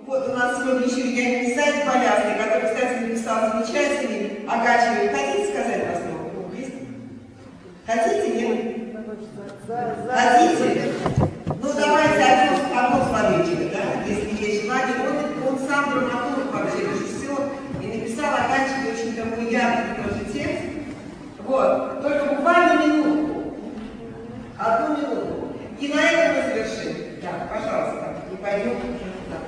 Вот у нас сегодня еще меня писатель Полярный, который, кстати, написал замечательный Агачевый. Хотите сказать вас слово? Есть? Хотите, нет? Хотите? Ну, давайте одно словечко, да, если есть желание. Он сам драматург, вообще режиссер, и написал Агачевый очень такой яркий тоже текст. Вот, только буквально минутку. Одну минуту. И на этом мы завершим. Да, пожалуйста, и пойдем уже туда.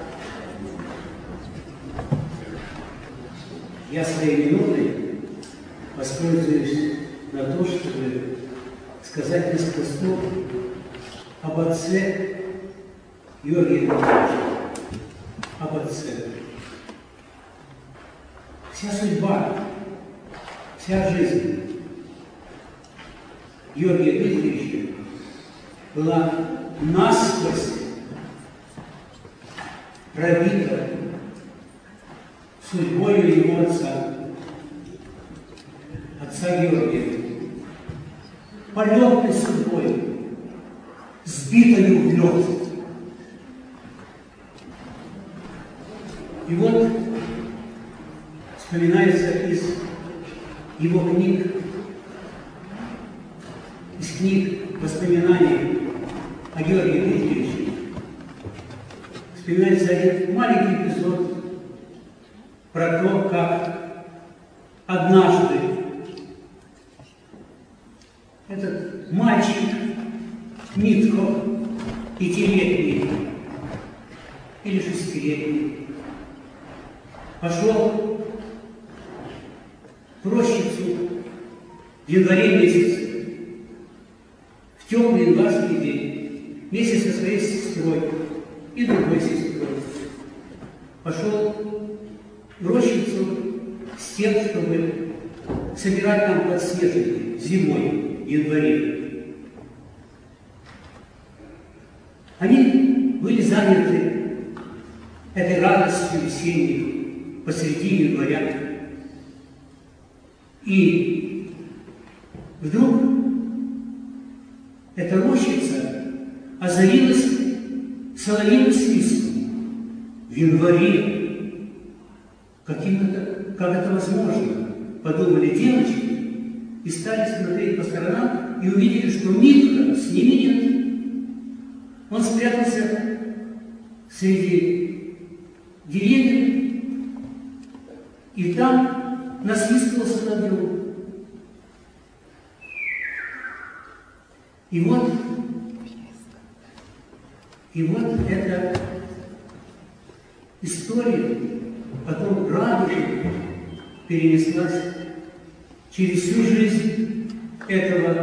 Я своей минутой воспользуюсь на то, чтобы сказать несколько слов об отце Георгия Дмитриевича, об отце. Вся судьба, вся жизнь Георгия Дмитриевича была насквозь пробита судьбой его отца Георгия, полетной судьбой, сбитой в лед. И вот вспоминается из его книг, из книг воспоминаний о Георгии Дмитриевиче, вспоминается один маленький эпизод про то, как однажды этот мальчик Митко, 5-летний или 6-летний, пошел в рощицу в январе месяце, в теплый январский день, вместе со своей сестрой и другой сестрой. Пошел в рощицу с тем, чтобы собирать там подснежники зимой, в январе. Они были заняты этой радостью весенней посреди января. И вдруг эта рощица озарилась соловьиным свистом в январе. Как это возможно? Подумали девочки и стали смотреть по сторонам и увидели, что Митка с ними нет. Он спрятался среди деревьев и там насвистывал соловьем. И вот эта история потом радужно перенеслась через всю жизнь этого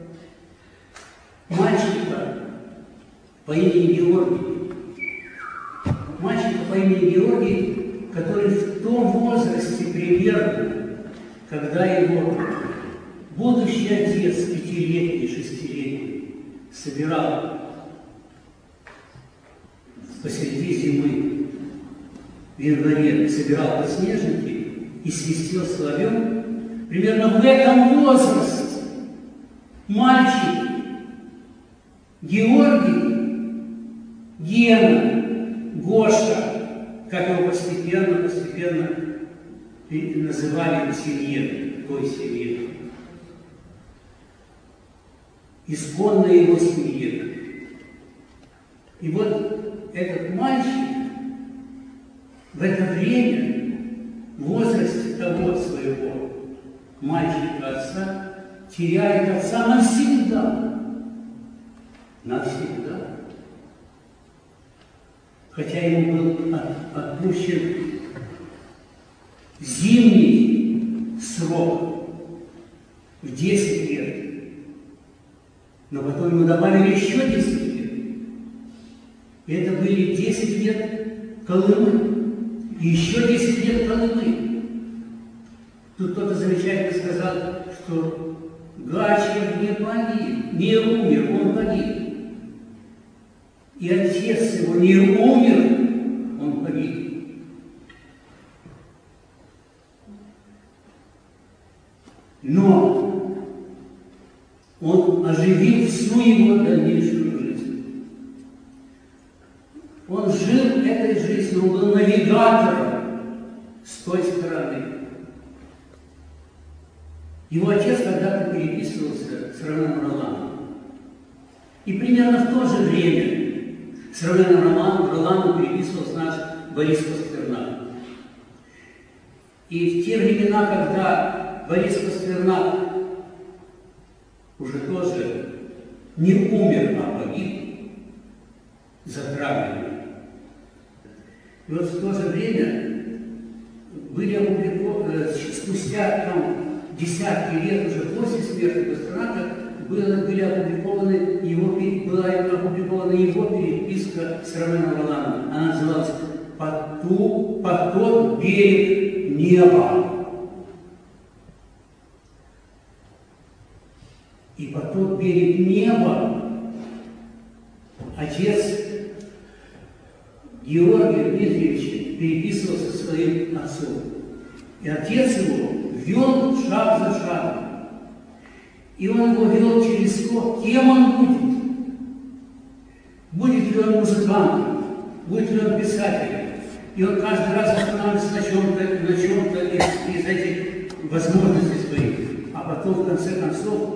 мальчика по имени Георгий. Мальчика по имени Георгий, который в том возрасте примерно, когда его будущий отец, 5-летний, 6-летний, собирал посреди зимы, в январе, собирал подснежники и свистел соловьем, примерно в этом возрасте мальчик Георгий, Гена, Гоша, как его постепенно называли в семье, той семье, исконной его семье. И вот этот мальчик в это время, в возрасте того своего мальчика-отца, теряет отца навсегда. Навсегда. Хотя ему был отпущен зимний срок в 10 лет. Но потом ему добавили еще 10 лет. И это были 10 лет Колымы. И еще 10 лет Колымы. Тут кто-то замечательно сказал, что Гачев не погиб, не умер, он погиб. И отец его не умер, он погиб. Но он оживил всю его дальнейшую жизнь. Он жил этой жизнью, он был навигатора с той стороны. Его отец когда-то переписывался с Роменом Роланом. И примерно в то же время с Роменом Роланом переписывался наш Борис Пастернак. И в те времена, когда Борис Пастернак уже тоже не умер, а погиб, затравленный. И вот в то же время были опубликованы, спустя десятки лет уже после смерти Пастернака, была опубликована его переписка с Роменом Роланом. Она называлась «По тот берег неба». И по тот берег неба отец Георгия Дмитриевича переписывался со своим отцом. И отец его вел шаг за шагом. И он его вел через то, кем он будет. Будет ли он музыкантом, будет ли он писателем. И он каждый раз останавливается на чем-то из этих возможностей своих. А потом, в конце концов,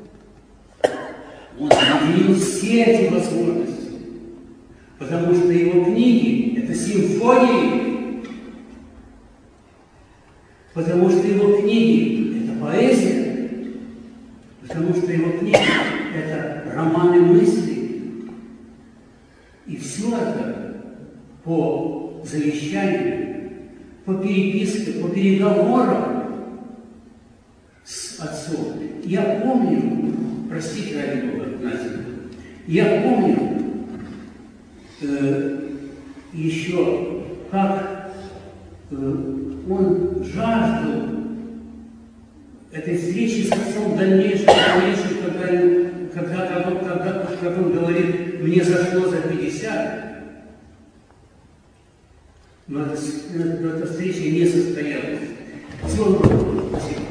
он объединил все эти возможности. Потому что его книги – это симфонии. Потому что его книги – это поэзия. Потому что его книги – это романы мысли. И все это по завещанию, по переписке, по переговорам с отцом. Я помню, простите, ради Бога, Настя, я помню еще, как он жаждал этой встречи с отцом дальнейшей, когда он говорит, мне зашло за 50, но эта встреча не состоялась. Всего доброго. Спасибо.